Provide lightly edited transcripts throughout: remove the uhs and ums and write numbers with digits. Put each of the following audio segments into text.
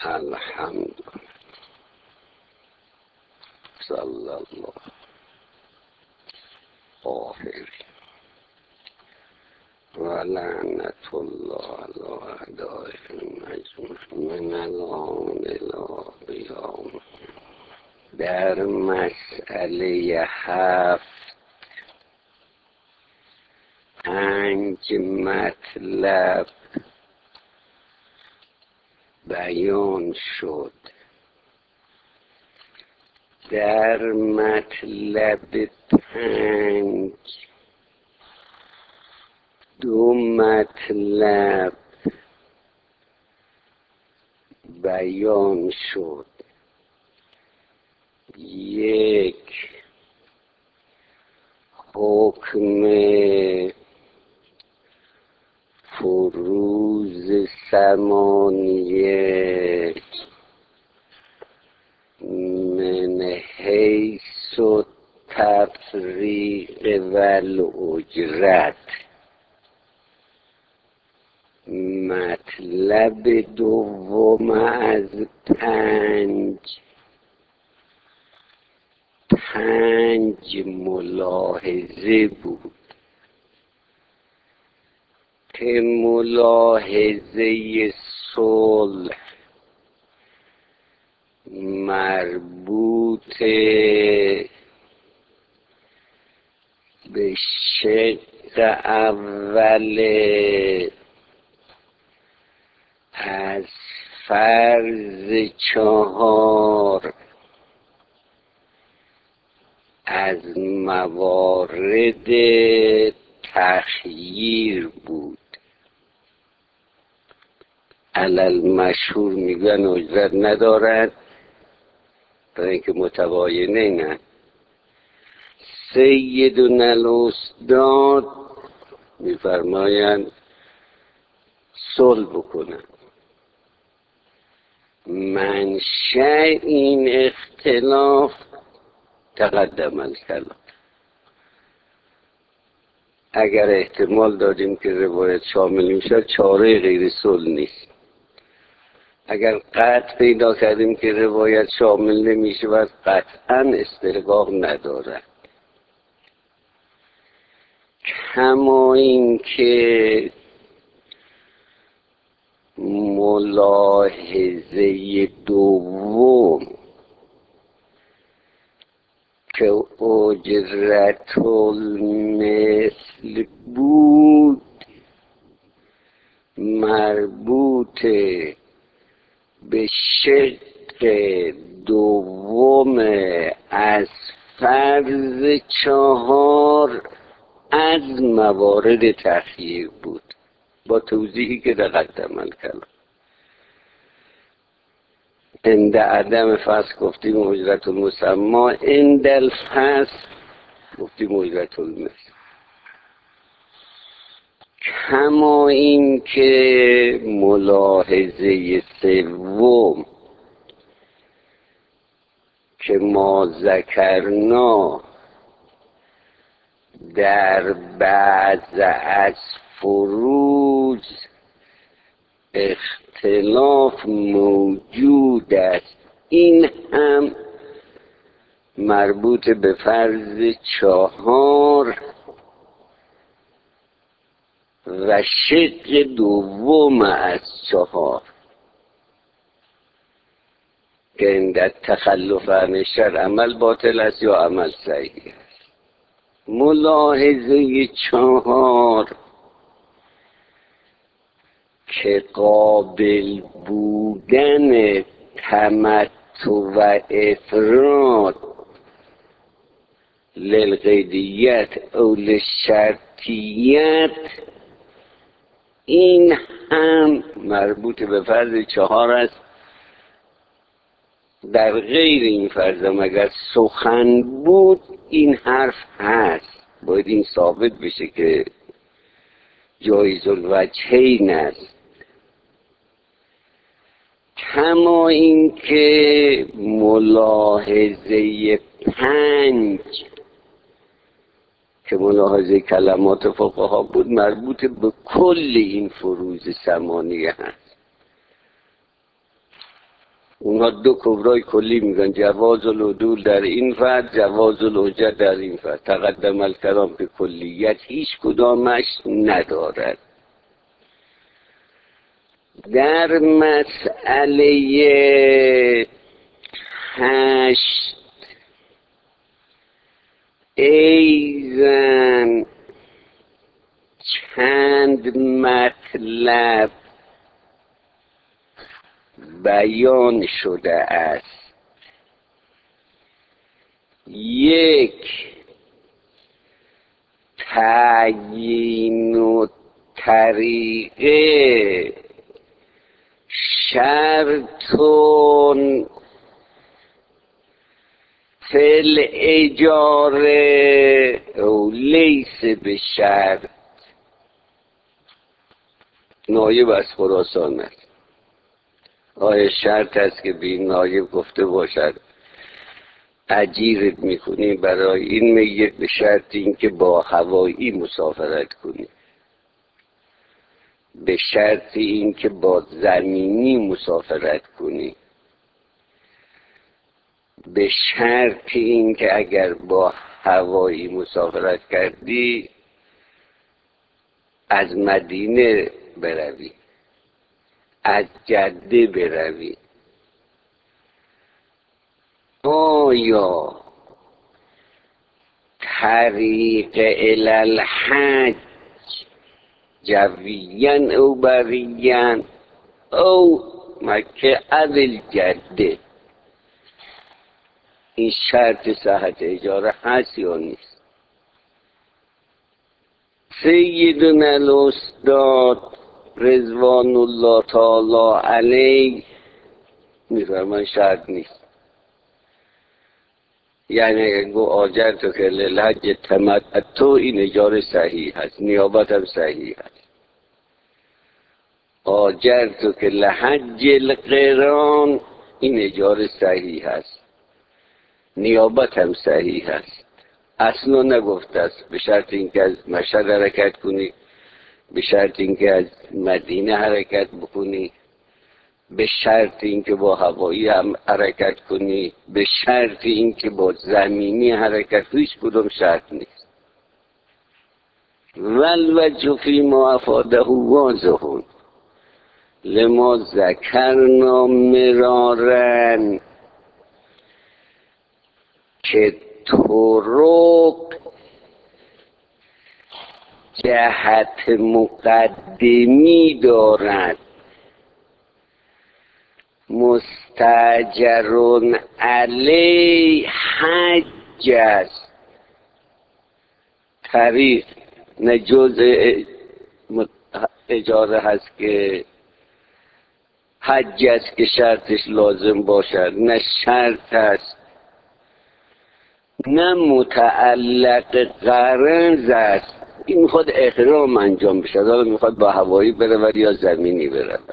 الحمد صلی الله آخری و لعنت الله علی اعدائهم اجمعین من الان الی قیام. در مسئله 7 5 مطلب بیان شد. در مطلب 5 2 مطلب بیان شد. یک، حکم فروض ثمانیه من حیث التفریق و الاجرت. مطلب دوم از 5 ملاحظه بود که ملاحظه صلح مربوط به شق اول از فرض 4 از موارد تخییر بود. علل مشهور میگن اجرت ندارد برای اینکه متباینه نه. سیدنا الاستاد میفرمایند صلح بکنن. منشأ این اختلاف تقدم الکلام. اگر احتمال دادیم که روایت شامل میشد چاره غیر صلح نیست. اگر قطع پیدا کردیم که روایت شامل نمیشه و قطعا استحقاق نداره. کما این که ملاحظه دوم که اجرت المثل بود مربوط به شق دوم از فرض 4 از موارد تخییر بود، با توضیحی که تقدم الکلام. عند عدم فصل گفتیم اجرت المسمى، عند الفصل گفتیم اجرت المثل. کما این که ملاحظه سوم که ما ذکرنا در بعض از فروض اختلاف موجود است، این هم مربوط به فرض 4 و شق دوم از 4 که عند تخلف عن الشرع عمل باطل است یا عمل صحیح است. ملاحظه 4 که قابل بودن تمتع و افراد للقیدیت او للشرطیت، این هم مربوط به فرض 4 است. در غیر این فرضم اگر سخن بود این حرف هست، باید این ثابت بشه که جایز الوجهین است. کما این که ملاحظه 5 که ملاحظه کلمات فقها بود مربوط به کل این فروض ثمانیه هست. اونها دو کبرای کلی میگن، جواز العدول در این فرد، جواز الحجت در این فرد. تقدم الکلام که کلیت هیچ کدامش ندارد. در مسئله 8 ایزن چند مطلب بیان شده است. یک، تعیین و طریقه شرطون فی الاجاره او لیس به شرط. نایب از خراسان است. آیا شرط است که به این نایب گفته باشد اجیرت میکنی برای این میت به شرط اینکه با هوایی مسافرت کنی، به شرط اینکه با زمینی مسافرت کنی، به شرط اینکه اگر با هوایی مسافرت کردی از مدینه بروی، از جده بروی. آیا طریق الالحج جویین او بریین او مکه اول جده، این شرط صحت اجاره هست یا نیست؟ سیدنا الاستاد رضوان الله تعالی علیه میفرمان شرط نیست. یعنی اگر گو آجر تو که للحج تمتع، این اجاره صحیح هست، نیابت هم صحیح هست. آجر تو که لحج القران، این اجاره صحیح هست، نیابت هم صحیح هست. اصلا نگفته است به شرط اینکه از مشهد حرکت کنی، به شرط اینکه از مدینه حرکت بکنی، به شرط اینکه با هوایی هم حرکت کنی، به شرط اینکه با زمینی حرکت، هیچ کدوم شرط نیست. والوجه فی ما افاده واضح لما ذکرنا مرارا که طرق جهت مقدمی دارد. مستاجرون علی حج است، طریق نه جزء اجاره هست که حج است که شرطش لازم باشد، نه شرط است، نه متعلق قرض است. این میخواد احرام انجام بشه، حالا میخواد با هوایی برود یا زمینی برود،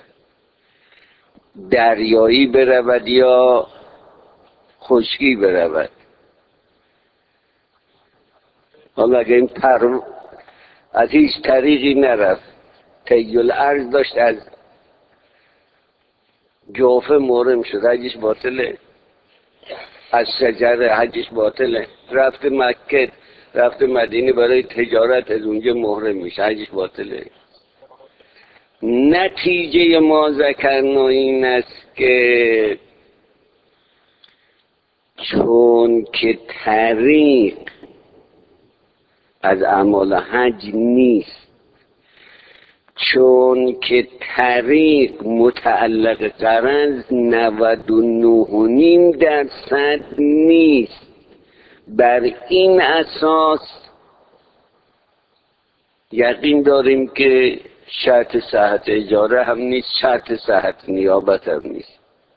دریایی برود یا خشکی برود. حالا اگه این از هیچ طریقی نرفت، طی الارض داشت از جوفه محرم شد، حجش باطله، از شجر حجش باطله. رفت مکه، رفت مدینه برای تجارت، از اونجا محرم میشه، حجش باطله. نتیجه ما ذکرنا این است که چون که طریق از اعمال حج نیست، چون که طریق متعلق قرض 99.5% نیست، بر این اساس یقین داریم که شرط صحت اجاره هم نیست، شرط صحت نیابت هم نیست.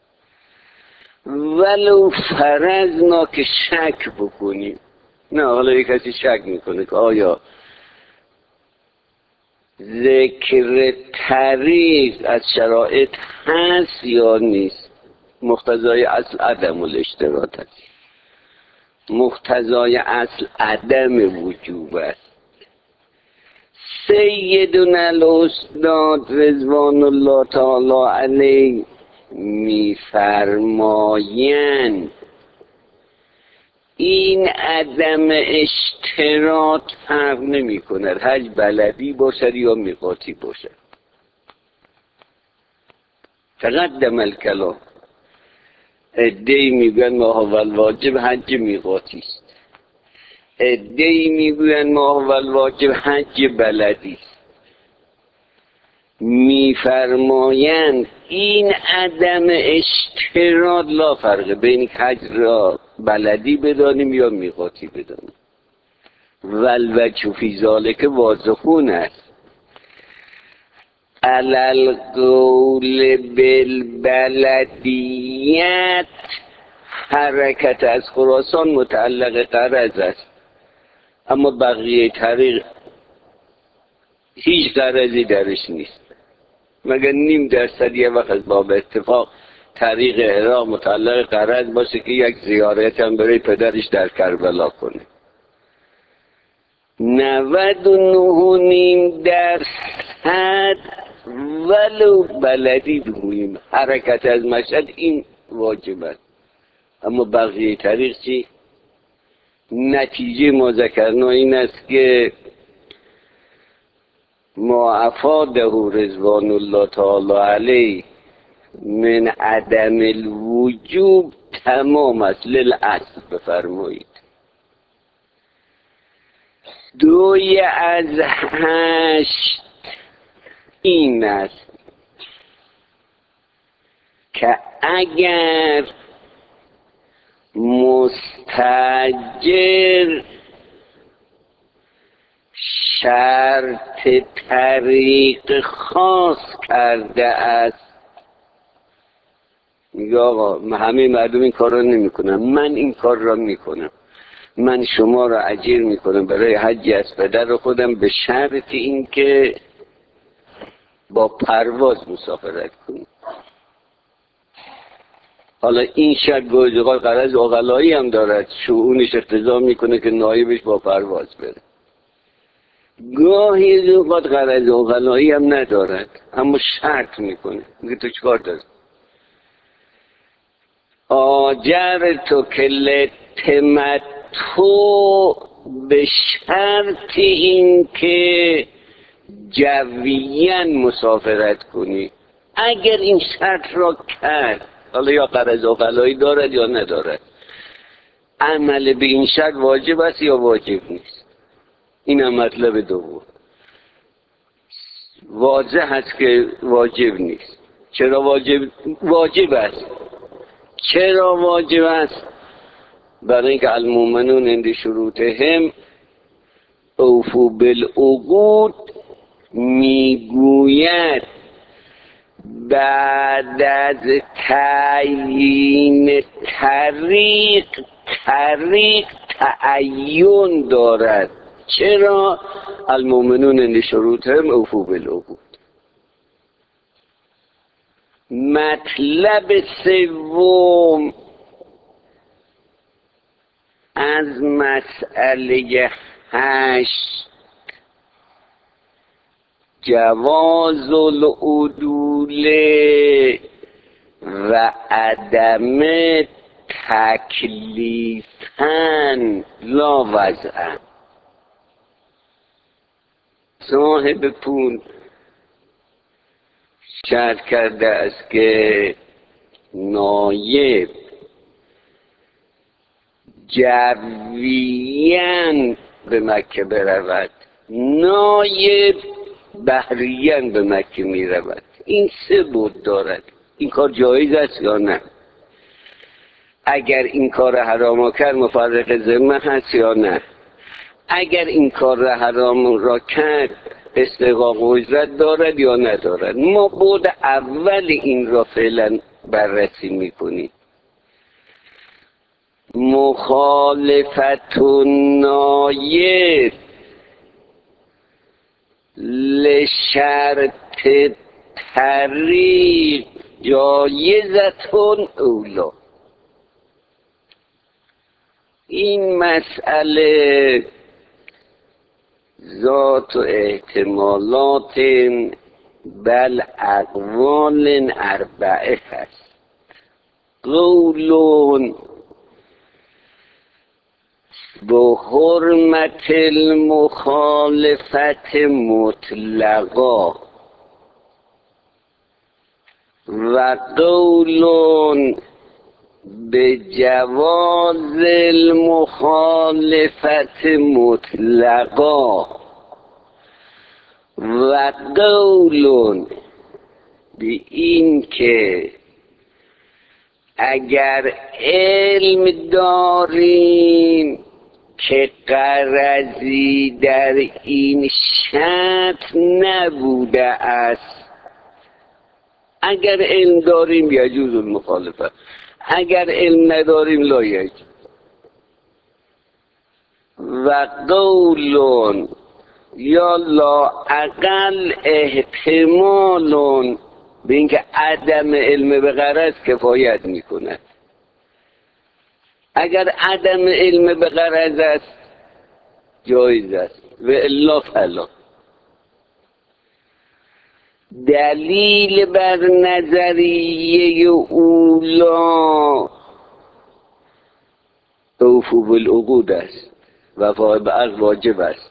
ولو فرضنا که شک بکنیم، نه حالا یک کسی شک میکنه که آیا ذکر طریق از شرایط هست یا نیست، مقتضای اصل عدم الاشتراط است، مقتضای اصل عدم وجوب است. سیدنا الاستاد رضوان الله تعالی علیه میفرمایند این عدم اشتراط فرق نمی کند، حج بلدی باشد یا میقاتی باشد. تقدم الکلام. عده‌ای میگویند ما هو الواجب حج میقاتی است، عده‌ای میگویند ما هو الواجب حج بلدی است. میفرمایند این عدم اشتراط لا فرقه بین حج را بلدی بدانیم یا میقاتی بدانیم. والوجه فی ذالک واضحون است. علی القول بالبلدیت حرکت از خراسان متعلق غرض است، اما بقیه طریق هیچ غرضی درش نیست، مگر نیم درصد یه وقت باب اتفاق طریق عراق متعلق غرض باشه که یک زیارت هم برای پدرش در کربلا کنه. 99.5% ولو بلدی بگوییم حرکت از مشهد این واجب است، اما بقیه طریق چی؟ نتیجه ما ذکرنا این است که ما افاده رضوان الله تعالی علیه من عدم الوجوب تمام است. للعصر بفرمایید. 2/8 این است که اگر مستاجر شرط طریق خاص کرده است، میگه آقا همه مردم این کار را نمی کنم، من این کار را می کنم، من شما را اجیر می کنم برای حج از پدر خودم به شرط این که با پرواز مسافرت کنیم. حالا این شرط گاهی اوقات غرض عقلایی هم دارد، شؤونش اقتضا میکنه که نایبش با پرواز بره. گاهی اوقات غرض عقلایی هم ندارد، اما شرط میکنه، میگه تو چکار داری؟ آجر تو کل تمتو به شرط این که جویاً مسافرت کنی. اگر این شرط را کرد، حالا یا غرض عقلایی دارد یا ندارد، عمل به این شرط واجب است یا واجب نیست. این هم مطلب دوم. واضح هست که واجب نیست. چرا واجب است؟ چرا واجب است؟ برای اینکه المؤمنون عند شروطهم اوفوا بالعقود میگوید بعد از تعیین طریق تعین دارد. چرا؟ المؤمنون عند شروطهم اوفوا بالعقود. مطلب سوم از مسئله 8 جواز العدول و عدم تکلیفاً لا وضعاً. صاحب پول شرط کرده است که نایب جویاً به مکه برود، نایب بحریاً به مکه می رود. این 3 بود دارد. این کار جایز است یا نه؟ اگر این کار حرام کرد مفرق ذمه هست یا نه؟ اگر این کار حرام را کرد استحقاق اجرت دارد یا ندارد؟ ما بود اول این را فعلا بررسی میکنیم. مخالفت النایب لشرط طریق جایزتون اولا. این مسئله ذات و احتمالات بل اقوال 4 هست. قول به حرمت المخالفت مطلقا و قول به جواز المخالفت مطلقا و قول به این که اگر علم داریم که غرضی در این شرط نبوده است، اگر علم داریم یجوز المخالفت، اگر علم نداریم لا یجوز. و قول یا لااقل احتمال به اینکه عدم علم به غرض کفایت میکند. اگر عدم علم به غرض است جایز است و الا فلا. دلیل بر نظریه اولا اوفو بالعقود است، وفا به عقد واجب است.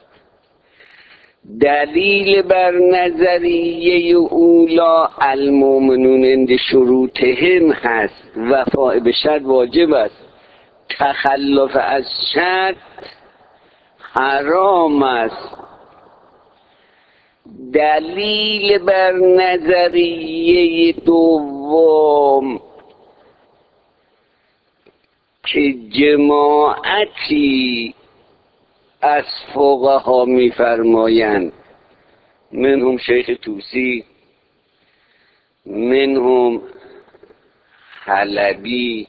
دلیل بر نظریه اولا المؤمنون عند شروطهم هست، وفا به شرط واجب است، تخلف از شرط حرام است. دلیل بر نظریه دوم که جماعتی از فقها میفرمایند، منهم شیخ طوسی، منهم حلبی،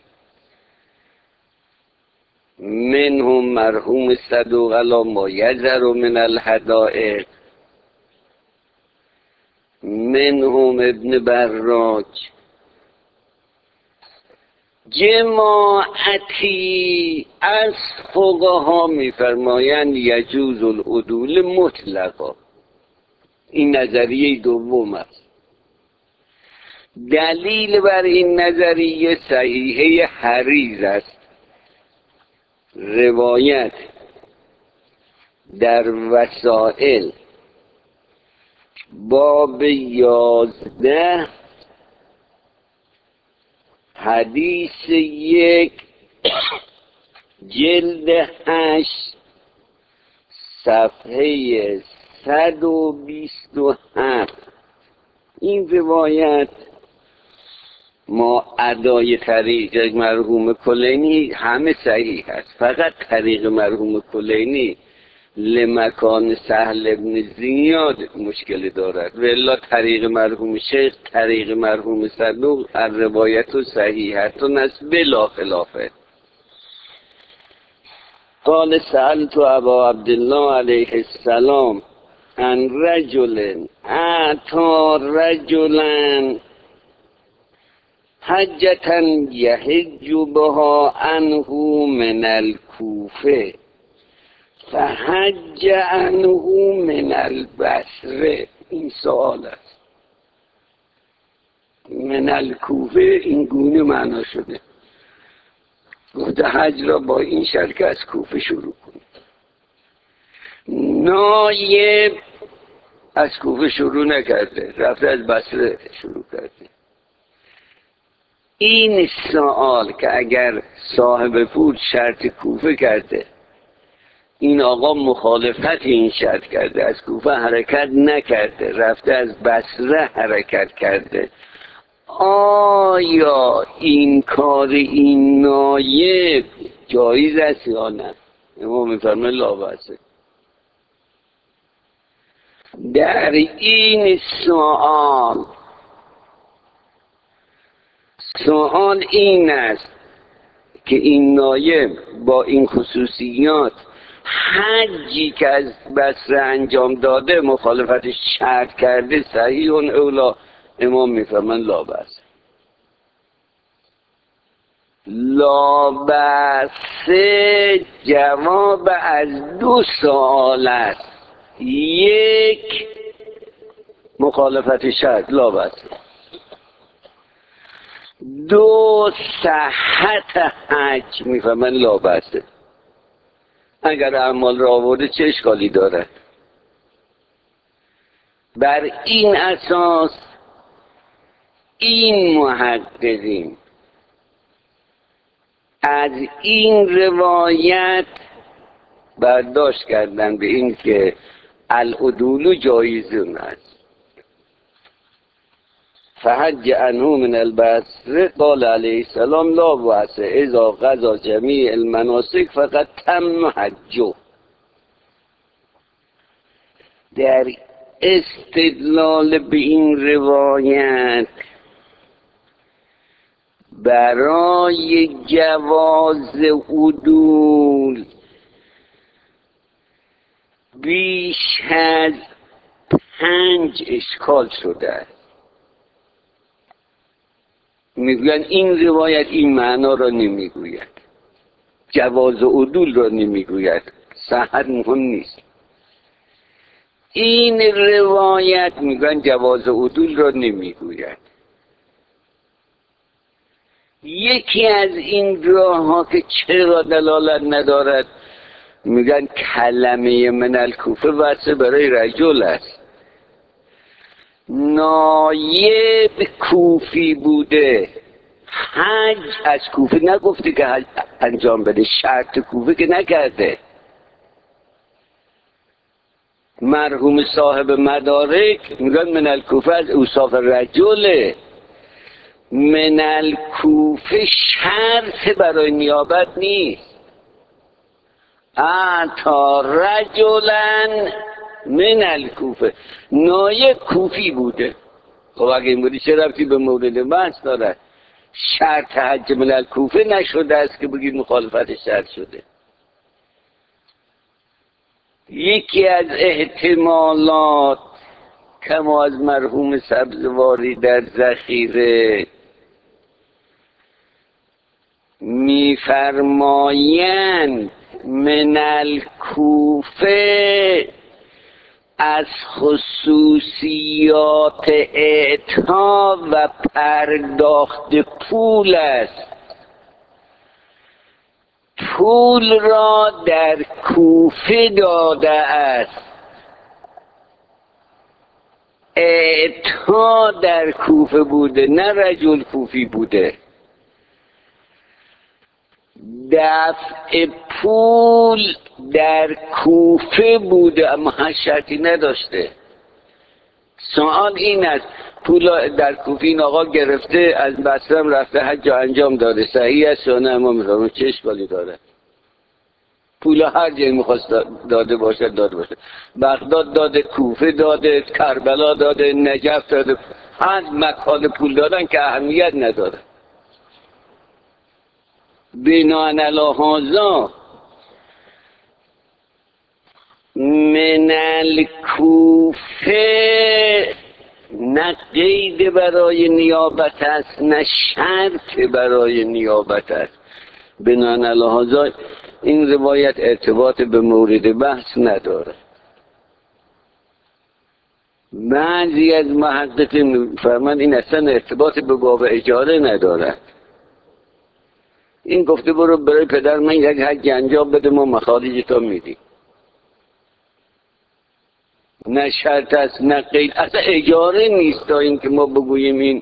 منهم مرحوم صدوق علی ما یذر من الحدائق، منهم ابن براج، جماعتی از فقها میفرمایند یجوز العدول مطلقا. این نظریه دوم است. دلیل بر این نظریه صحیحه حریز است، روایت در وسائل باب 11 حدیث 1 جلد 8 صفحه 127. این روایت ما ادای طریق مرحوم کلینی همه صحیح است، فقط طریق مرحوم کلینی لمکان سهل ابن زیاد مشکل دارد، ولی طریق مرحوم شیخ، طریق مرحوم صدوق الروایت صحیحتون است بلا خلافه. قال سألت ابا عبدالله علیه السلام عن رجل اعطى رجلا حجة یحج بها عنه من الکوفه فحج عنه من البصره. این سوال است. من الکوفه این گونه معنا شده، گفته حج را با این شرط که از کوفه شروع کنید. نایب از کوفه شروع نکرده، رفته از بصره شروع کرده. این سوال که اگر صاحب پول شرط کوفه کرده، این آقا مخالفت این شرط کرده، از کوفه حرکت نکرده، رفته از بصره حرکت کرده، آیا این کار این نایب جایز است یا نه؟ امام میفرمه لا بأسه. در این سوال این است که این نایب با این خصوصیات حجی که از بصره انجام داده مخالفت شرط کرده صحیح اون اولا. امام میفرمان لا بأس. لا بأس جواب از دو سوال است. یک مخالفت شرط لا بأس، دو، صحت حج میفهمن لابسه. اگر اعمال را آورده چه اشکالی داره؟ بر این اساس این محققین از این روایت برداشت کردن به این که العدول جایزون است. فحج عنه من البصر قال علیه السلام لا بأس اذا قضى جمیع المناسک فقط تم حجه. در استدلال به این روایت برای جواز عدول بیش از 5 اشکال شده است. میگوین این روایت این معنا را نمیگوید، جواز عدول را نمیگوید، صحت مهم نیست. این روایت میگن جواز عدول را نمیگوید. یکی از این راه ها که چرا دلالت ندارد، میگن کلمه من الکوفه واسه برای رجل است. نایب کوفی بوده، حج از کوفه نگفته که حج انجام بده، شرط کوفه که نکرده. مرحوم صاحب مدارک میگن من الکوفه از اوصاف رجله. من الکوفه شرط برای نیابت نیست. اعطا رجلا من الکوفه، نایب کوفی بوده. خب اگه این بودی چه ربطی به مورد بحث داره؟ شرط حج من الکوفه نشده است که بگید مخالفت شرط شده. یکی از احتمالات کما از مرحوم سبزواری در ذخیره میفرمایند من الکوفه از خصوصیات اعطا و پرداخت پول است. پول را در کوفه داده است، اعطا در کوفه بوده، نه رجل کوفی بوده. دفع پول در کوفه بوده اما هر شرطی نداشته. سوال این است پول در کوفه این آقا گرفته از بصره رفته حج انجام داده، صحیح است یا نه؟ ما میفهمیم چه اشکالی داره؟ پول هر جایی میخواست داده باشه داده باشه. بغداد داده، کوفه داده، کربلا داده، نجف داده، هر مکان پول دادن که اهمیت نداره. بناء علی هذا من الکوفه نه قید برای نیابت است نه شرط برای نیابت است. بناء علی هذا این روایت ارتباط به مورد بحث نداره. بعضی از محققین فرمان این اصلا ارتباط به باب اجاره ندارد. این گفته برو برای پدر من یک حج انجام بده، ما مخارج تو میدیم. نه شرط است نه قید، اصلا اجاره نیست تا این که ما بگوییم این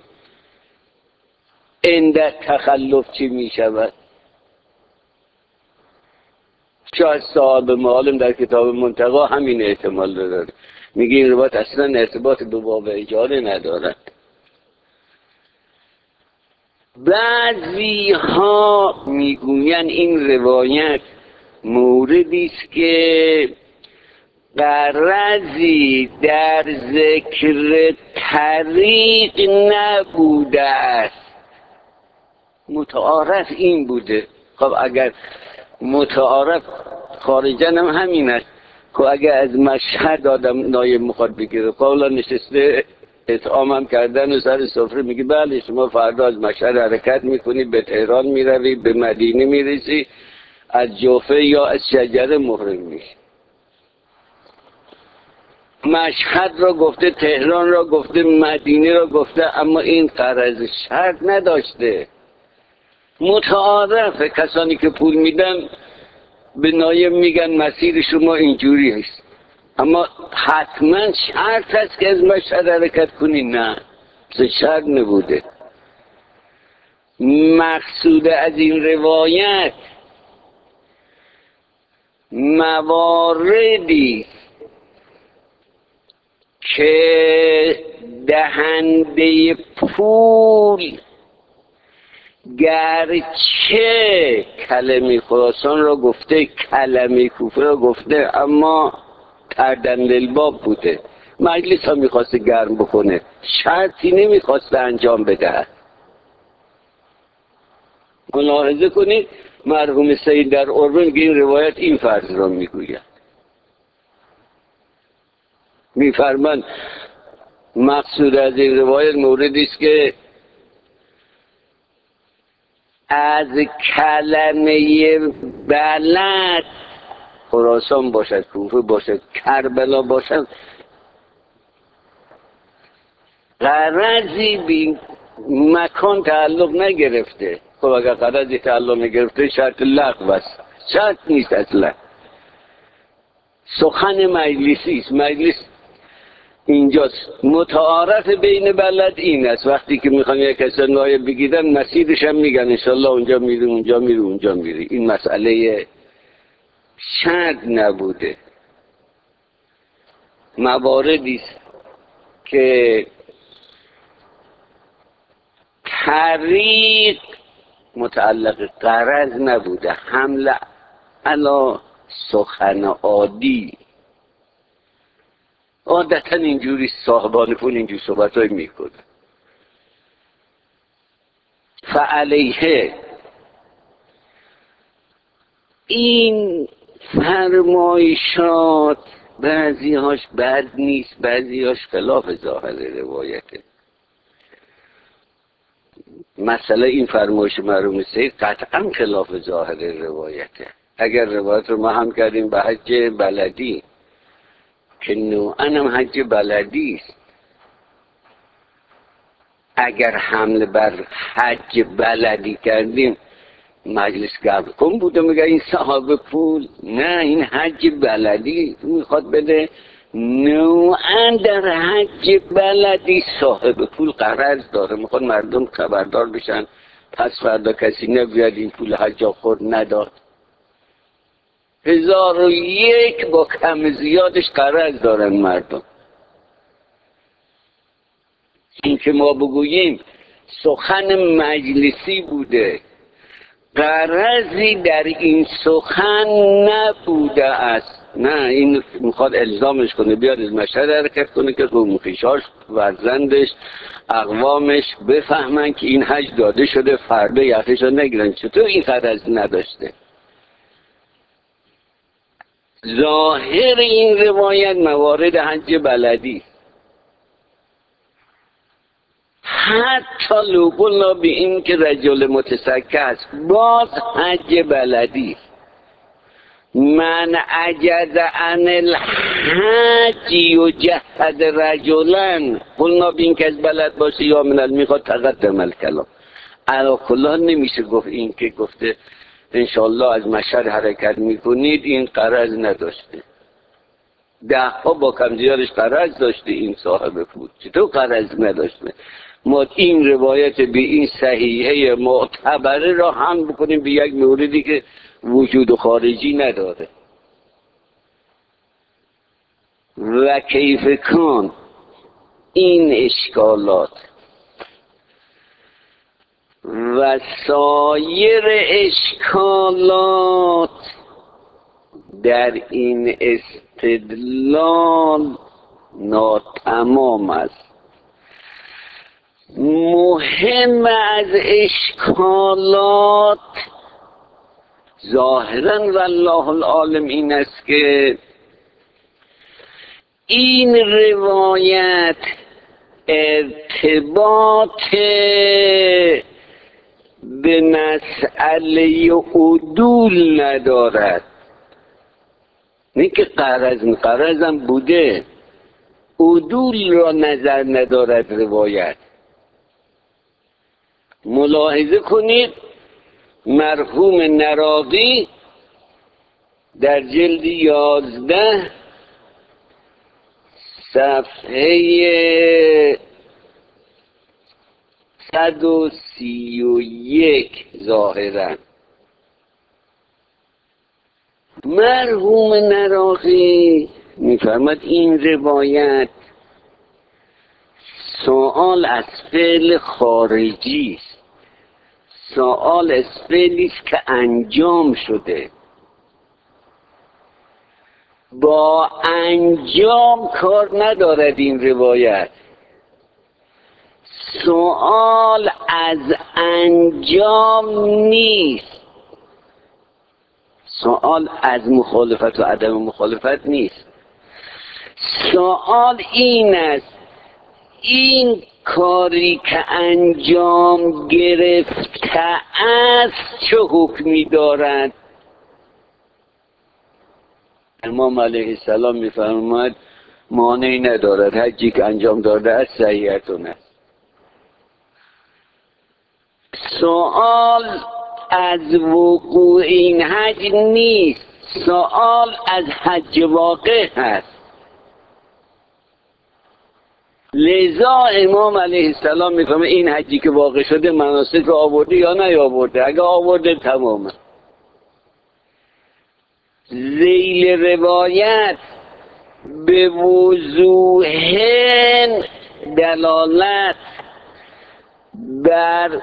عند تخلف چی میشود. شاید صاحب معالم در کتاب منتقا همین احتمال داره، میگه این روایت اصلا ارتباط به باب اجاره ندارد. بعضی ها میگوین این روایت موردی است که غرضی در ذکر طریق نبوده است، متعارف این بوده. خب اگر متعارف خارجن هم همین است که اگر از مشهد آدم نایب میخواد بگیره، قولا نشسته اطعام هم کردن و سر سفره میگه بله شما فردا از مشهد حرکت میکنی، به تهران میروی، به مدینه میرسی، از جوفه یا از شجره محرم میشی. مشهد را گفته، تهران را گفته، مدینه را گفته، اما این غرض شرط نداشته. متعارفه، کسانی که پول میدن به نایم میگن مسیر شما اینجوری است، اما حتما شرط است که از مشهد حرکت کنی؟ نه، شرط نبوده. مقصود از این روایت مواردی که دهنده پول گرچه کلمه خراسان را گفته، کلمه کوفه را گفته، اما تردن الباب بوده، مجلس ها میخواسته گرم بکنه، شرطی نمیخواسته انجام بده. ملاحظه کنید مرحوم سید در اردن که این روایت این فرض را میگوید، میفرمند مقصود از این روایت موردی است که از کلمه بلد، خراسان باشد، کوفه باشد، کربلا باشد، غرضی به مکان تعلق نگرفته. خب اگر غرضی تعلق نگرفته شرط لغو است، شرط نیست اصلا. سخن مجلسی است، مجلس اینجاست. متعارف بین بلد این است، وقتی که میخوان یک کسی نایب بگیرن مسیرش هم میگن انشالله اونجا میری، اونجا میری، اونجا میری. این مسئله شرط نبوده. مواردی است که طریق متعلق غرض نبوده، حمله علا سخن عادی. عادتا اینجوری صاحبان پول اینجور صحبت های میکنه. فعلیه این فرمایشات بعضی هاش بد نیست، بعضی هاش خلاف ظاهر روایته. مثلا این فرمایش مرحوم سید قطعا خلاف ظاهر روایته. اگر روایت رو ما هم کردیم به حج بلدی که نوعاً هم حج بلدی است، اگر حمله بر حج بلدی کردیم مجلس گرم کن بوده، میگه این صاحب پول، نه، این حج بلدی میخواد بده. نوعاً در حج بلدی صاحب پول قرض داره، میخواد مردم خبردار بشن پس فردا کسی نبیاد این پول حج خود نداد. 1001 با کم زیادش قرض دارن مردم. این که ما بگوییم سخن مجلسی بوده، غرضی در این سخن نبوده است، نه، این میخواد الزامش کنه بیاد از مشهد حرکت کنه که قومخیشاش، فرزندش، اقوامش بفهمن که این حج داده شده، فردا یقش رو نگیرن. چطور این غرض نداشته؟ ظاهر این روایت موارد حج بلدی، حتی لو قلنا به این که رجل متسکه است، باز حج بلدی. من عجز عن الحج یجهد رجلا، قلنا به این که از بلد باشه یا من المیقات تقدم الکلام. علا کلها نمیشه گفت این که گفته انشالله از مشهد حرکت میکنید این قرض نداشته. 10 با کم زیادش قرض داشته این صاحب پول، چطور قرض نداشته؟ ما این روایت به این صحیحه معتبره را هم بکنیم به یک موردی که وجود خارجی نداره. و کیف کان این اشکالات و سایر اشکالات در این استدلال ناتمام است. مهم از اشکالات ظاهراً والله العالم این است که این روایت ارتباط به مسئله عدول ندارد. نه که قرضم بوده، عدول را نظر ندارد روایت. ملاحظه کنید مرحوم نراقی در جلد 11 صفحه 131 ظاهرا مرحوم نراقی میفرماد این روایت سؤال از فعل خارجی است، سؤال از فعلی است که انجام شده، با انجام کار ندارد این روایت. سؤال از انجام نیست، سؤال از مخالفت و عدم مخالفت نیست. سؤال این است این کاری که انجام گرفته است چه حکمی دارد؟ امام علیه السلام میفرماید مانعی ندارد، حجی که انجام داده است صحیحتون است. سؤال از وقوع این حج نیست، سؤال از حج واقع هست. لذا امام علیه السلام میفهمه این حجی که واقع شده مناسک رو آورده یا نیاورده. اگه آورده تمامه. ذیل روایت به وضوح دلالت بر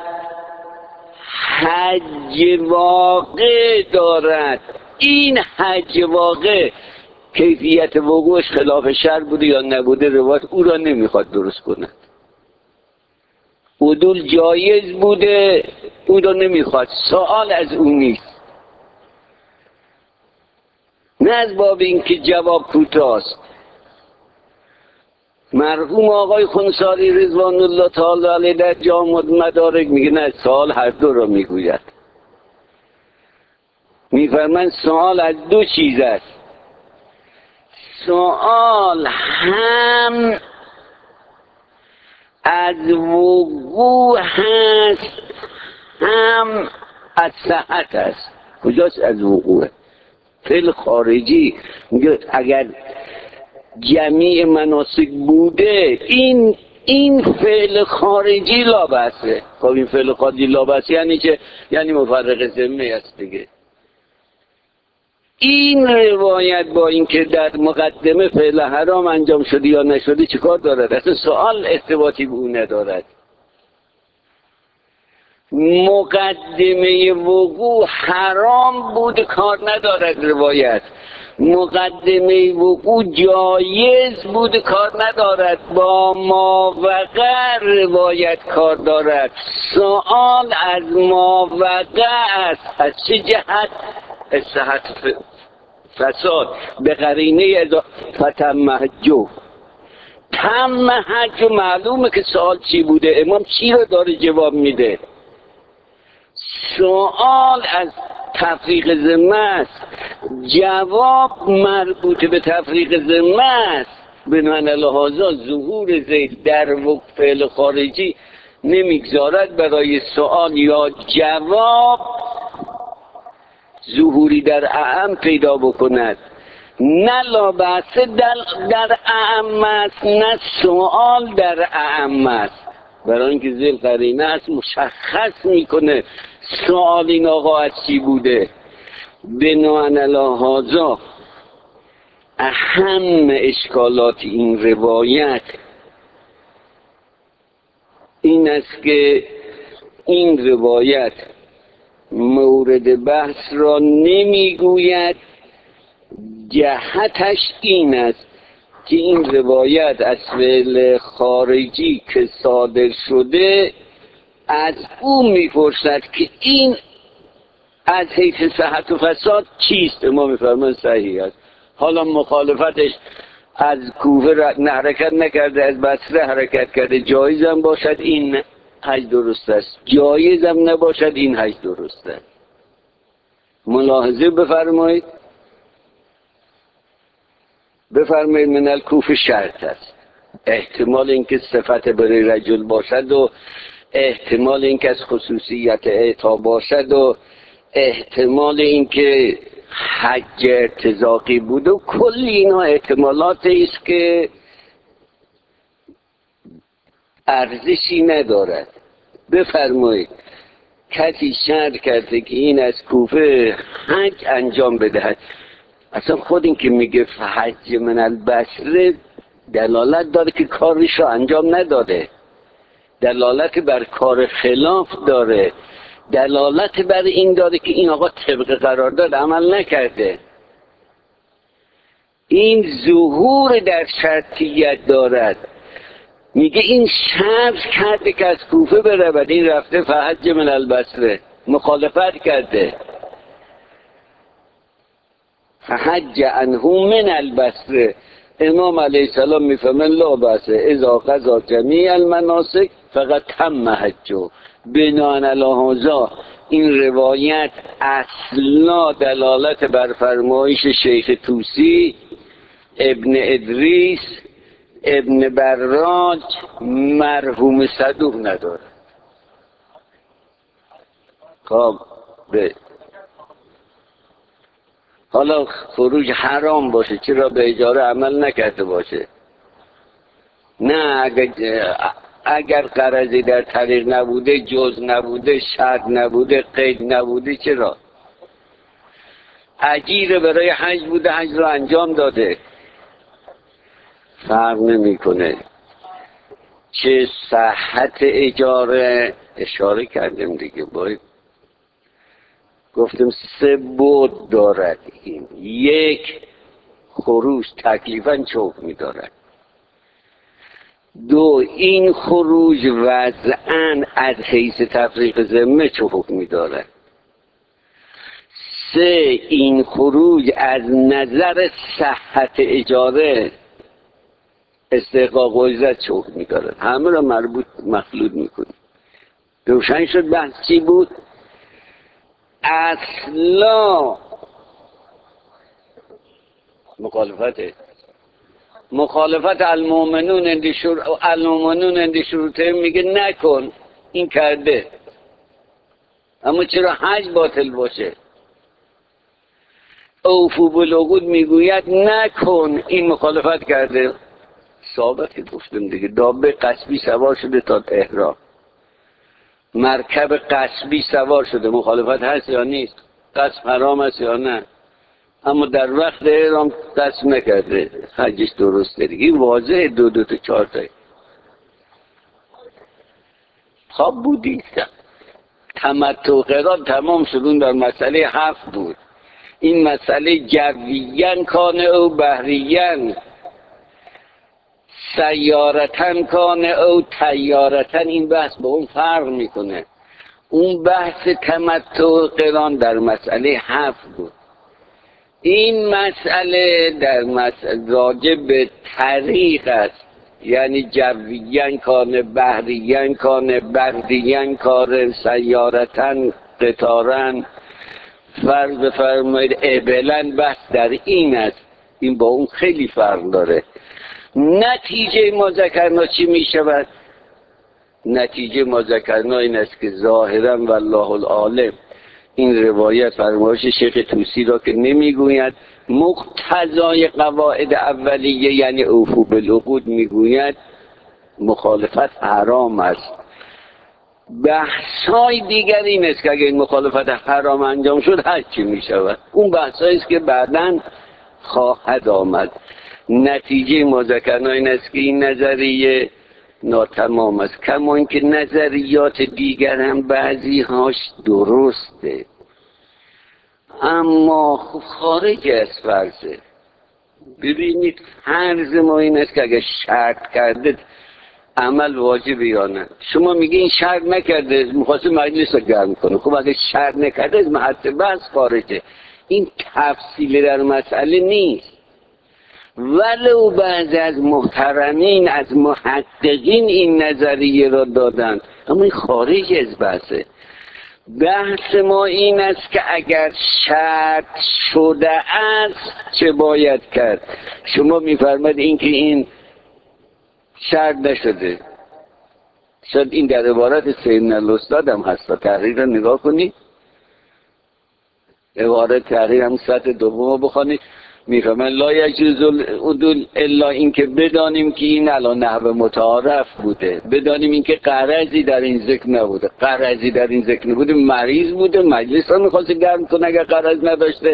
حج واقع دارد. این حج واقع کیفیت وقوعش خلاف شرع بوده یا نبوده روایت او را نمیخواد درست کند. عدول جایز بوده او را نمیخواد، سوال از اون نیست، نه از باب اینکه جواب کوتاست. مرحوم آقای خونساری رضوان الله تعالی علیه در جامع مدارک میگه نه، سوال هر دو را میگوید. میفرمایند سوال از دو چیز است، سوال هم از وقوع هست هم از صحت است. کجاست از وقوع؟ فعل خارجی میگه اگر جمیع مناسک بوده این فعل خارجی لابسه. خب این فعل خارجی لابسه یعنی چه؟ یعنی مفرق ذمه است دیگه. این روایت با اینکه در مقدمه فعل حرام انجام شده یا نشده چیکار دارد؟ اصلا سوال ارتباطی به اون ندارد. مقدمه وقوع حرام بود کار ندارد روایت، مقدمه وقوع جایز بود کار ندارد، با ماوقع روایت کار دارد. سوال از ماوقع است. از چه جهت؟ از صحت فساد به قرینه فتم حجو. تم حج معلومه که سوال چی بوده، امام چی رو داره جواب میده. سوال از تفریق ذمه است، جواب مربوط به تفریق ذمه است. بنابراین لحاظا ظهور زید در فعل خارجی نمیگذارد برای سوال یا جواب ظهوری در اعم پیدا بکند. نه لاباس در اعم است، نه سوال در اعم است. برای اینکه ذیل قرینه است مشخص میکنه سوال این آقا از چی بوده. بنابراین لحاظا اهم اشکالات این روایت این است که این روایت مورد بحث را نمیگوید. جهتش این است که این روایت از فعل خارجی که صادر شده از او میپرسد که این از حیث صحت و فساد چیست؟ ما میفرمان صحیح است. حالا مخالفتش از کوفه حرکت نکرده، از بصره حرکت کرده، جایزم باشد این حج درست است، جایزم نباشد این حج درست است. ملاحظه بفرمایید. بفرمایید من الکوفه شرط است. احتمال اینکه صفت برای رجل باشد و احتمال اینکه از خصوصیت اعطا باشد و احتمال اینکه حج ارتزاقی بود و کل اینا احتمالاتی است که ارزشی ندارد. بفرمایید کسی شرط کرده که این از کوفه حج انجام بدهد، اصلا خود این که میگه حج من البصره دلالت داره که کارش رو انجام نداده، دلالت بر کار خلاف داره، دلالت بر این داره که این آقا طبق قرارداد عمل نکرده. این ظهور در شرطیت دارد. میگه این شرط کرده که از کوفه برود، این رفته فحج من البصره، مخالفت کرده. فحج عنه من البصره. امام علیه السلام میفهمن لا بسه اذا قضا جمیع المناسک فقط تم حجه. بناء علی هذا این روایت اصلا دلالت بر فرمایش شیخ طوسی، ابن ادریس، ابن براج، مرحوم صدوق نداره. خب حالا خروج حرام باشه چرا به اجاره عمل نکرده باشه؟ نه اگر قرضی در طریق نبوده، جز نبوده، شرط نبوده، قید نبوده، چرا؟ اجیر برای حج بوده، حج رو انجام داده، فرق نمیکنه. چه صحت اجاره اشاره کردیم دیگه، باید گفتم 3 بعد دارد این. یک، خروج تکلیفاً چه حکمی دارد. 2، این خروج وضعاً از حیث تفریق ذمه چه حکمی دارد. 3، این خروج از نظر صحت اجاره استحقاق و اجرت چه حکمی دارد. همه را مربوط مخلوط میکنیم. روشن شد بحث چی بود؟ اصلا مخالفت المؤمنون اند شروطه میگه نکن، این کرده، اما چرا حج باطل باشه؟ اوفو بالعقود میگوید نکن، این مخالفت کرده. ثابت گفتم دیگه، دابه قصبی سوار شده تا احرام، مرکب قصبی سوار شده، مخالفت هست یا نیست؟ قصب حرام است یا نه؟ اما در وقت احرام قصب نکرده، حجش درسته دیگه. این واضحه، 2 تا 4 تا. خواب بودی تمتع قران تمام شدون در مسئله 7 بود. این مسئله جویین کانه او بحریین، سیارتن کانه او تیارتن. این بحث با اون فرق میکنه. اون بحث تمتع قران در مسئله 7 بود. این مسئله در راجع به طریق است، یعنی جویین کانه، بحریین کانه، بردیین کانه، سیارتن، قطارن، فرض بفرمایید ابلن. بحث در این است. این با اون خیلی فرق داره. نتیجه ما ذکرنا چی می شود؟ نتیجه ما ذکرنا این است که ظاهرا والله العالم این روایت فرمایش شیخ طوسی را که نمیگوید مقتضای قواعد اولیه یعنی اوفو بالعقود میگوید مخالفت حرام است. بحثای دیگر این است که اگر این مخالفت حرام انجام شد حج چی می شود؟ اون بحثایی است که بعداً خواهد آمد. نتیجه ما ذکرنا این است که این نظریه ناتمام است، کما اینکه نظریات دیگر هم بعضی هاش درسته اما خارج از فرضه. ببینید فرض ما این است که اگر شرط کرده عمل واجب یا نه. شما میگه این شرط نکرده، میخواسته مجلس رو گرم کنه. خب اگر شرط نکرده از محط بحث خارجه. این تفصیل در مسئله نیست. ولو بعضی از محترمین از محققین این نظریه را دادن، اما این خارج از بحثه. بحث ما این است که اگر شرط شده است چه باید کرد. شما میفرماد این که این شرط نشده، شاید این در عبارت سیدنا الاستاد هم هست. تحریر رو نگاه کنید، عبارت تحریر هم سطح دوم رو بخوانید، میفهمن لا یجوز العدول الا این که بدانیم که این الان نحو متعارف بوده، بدانیم این که قرضی در این ذکر نبوده. قرضی در این ذکر نبوده، مریض بوده، مجلس ها میخواسته گرم کنه. اگر قرض نداشته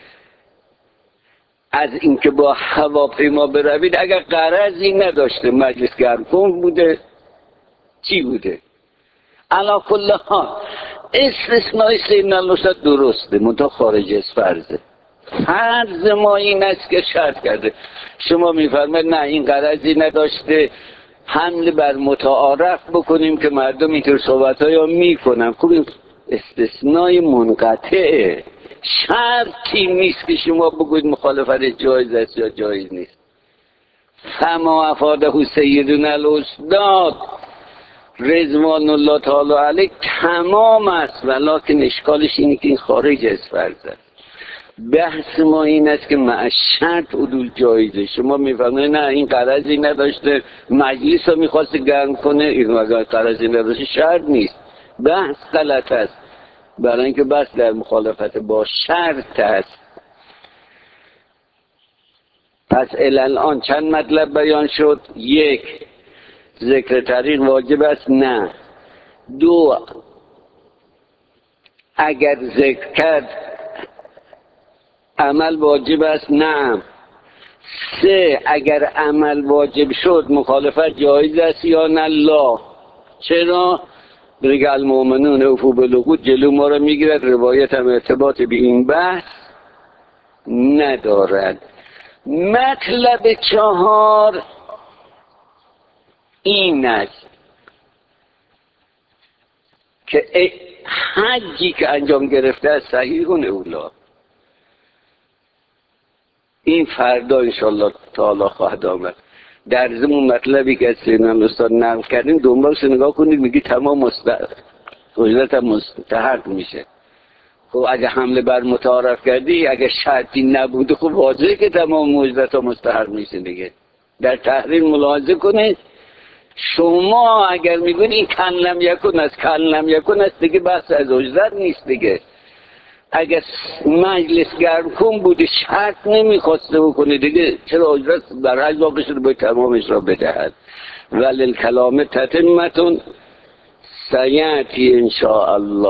از اینکه با هواپیما بروید، اگر قرضی نداشته مجلس گرم کن بوده، چی بوده؟ علا کل حال استثنای سیدنا الاستاد درسته، منتها خارج از فرضه. فرض ما این است که شرط کرده. شما میفرماید نه این غرضی نداشته، حمل بر متعارف بکنیم که مردم اینطور صحبت‌های رو میکنن. خوب این استثنای منقطعه، شرطی نیست که شما بگوید مخالفت جایز است یا جایز نیست. فما افاده سیدنا الاستاد رضوان الله تعالی علیه تمام است، ولکن اشکالش اینه که این خارج از فرض است. بحث ما این است که مع شرط عدول جایزه. شما میفهمید نه این قرضی نداشته، مجلس رو میخواست گرم کنه، این اگر قرضی نداشته شرط نیست. بحث غلط است، برای اینکه بحث در مخالفت با شرط است. پس الان چند مطلب بیان شد؟ یک، ذکر طریق واجب است؟ نه. دو، اگر ذکر کرد عمل واجب است؟ نه. سه، اگر عمل واجب شد مخالفت جایز است یا نه؟ لا. چرا؟ بگه المؤمنون اوفوا بالعقود جلو ما رو میگیرد، روایت هم ارتباط به این بحث ندارد. مطلب چهار این است که حجی که انجام گرفته است صحیح اولا. این فردا انشاءالله تعالی خواهد آمد. در ضمن مطلبی که از سیدنا الاستاد نقل کردیم دنبالش نگاه کنید، میگی تمام اجرت هم مستحق میشه. خب اگه حمله بر متعارف کردی، اگه شرطی نبوده، خب واضحه که تمام اجرت هم مستحق میشه دیگه. در تحریر ملاحظه کنید، شما اگر میگونی این کن لم یکن است، کن لم یکن است، دیگه بحث از اجرت نیست دیگه. اگر مجلس گرم کن بوده شرط نمیخواسته بکنه دیگه، چرا اجرت بر حج واقع شده باید تمامش را بدهد. ولی الکلام تتمتون سیعتی انشاءالله.